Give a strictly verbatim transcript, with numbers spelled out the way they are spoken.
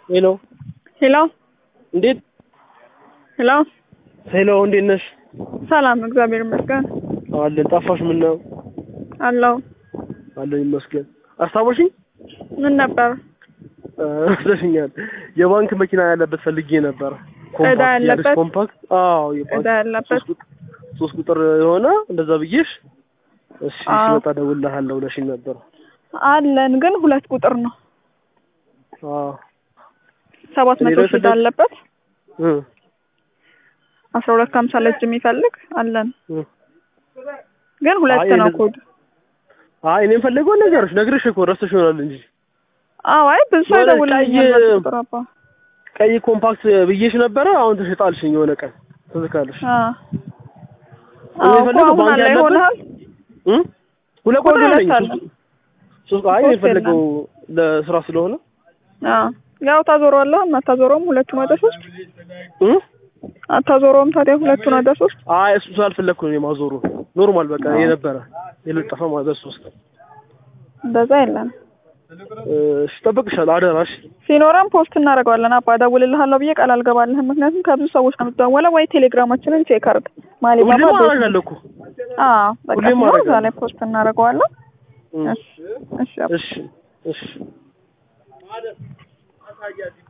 ሄሎ ሄሎ እንዴት ሄሎ ሄሎ እንዴት ነሽ? ሰላም እግዚአብሔር ይመስገን። አለን ጠፋሽ ምን ነው? አለው አለን ይመስገን። አስታወሽኝ? ምን ነበር? አስታወሽኛል። የባንክ መኪና ያለበት ፈልጌ ነበር። እዳ ያለበት ኮምፓክት አዎ የባንክ እዳ ያለበት ሶስት ቁጥር የሆነ እንደዛ ብዬሽ እሺ ሲመጣ ደውልልሃለሁ ብለሽኝ ነበር። አለን ግን ሁለት ቁጥር ነው። አዎ ሰባት መቶ ሺህ አለበት እ አስራ ሁለት ከሀምሳ ለእጅ የሚፈልግ አለን ግን ሁለት ነው ኮድ። አይ እኔም ፈልገው ነገርሽ ነግርሽ እኮ ረስተሽ ይሆናል እንጂ አዎ አይ ብዙ ሰው ደውልልኛል። ቀይ ኮምፓክት ብዬሽ ነበረ አሁን ተሽጣልሽኝ የሆነ ቀን ትዝካለሽ። አዎ አዎ ፈልገው ባንክ ያለበት እ ሁለት ቁጥር አለኝ ሶስት አይ የፈለገው ለስራ ስለሆነ አዎ ያው ታዞረዋለህ እና ታዞረውም ሁለቱን ወደ ሶስት እ አታዞረውም ታዲያ ሁለቱን ወደ ሶስት አይ እሱ ሳልፈለኩ ነው የማዞሩ ኖርማል በቃ የነበረ የለጠፈ ማለት ሶስት እንደዛ የለም። እሺ ጠብቅሻለሁ አደራሽ ሲኖረን ፖስት እናደርገዋለን። አባ እደውልልሃለሁ ብዬ ቃል አልገባልህም ምክንያቱም ከብዙ ሰዎች ነው የምትደዋወለው። ወይ ቴሌግራማችንን ቼክ አድርግ ማለት ነው። ሁሌም አደርጋለሁ እኮ አዎ በቃ እዛ ላይ ፖስት እናደርገዋለን። እሺ እሺ እሺ እሺ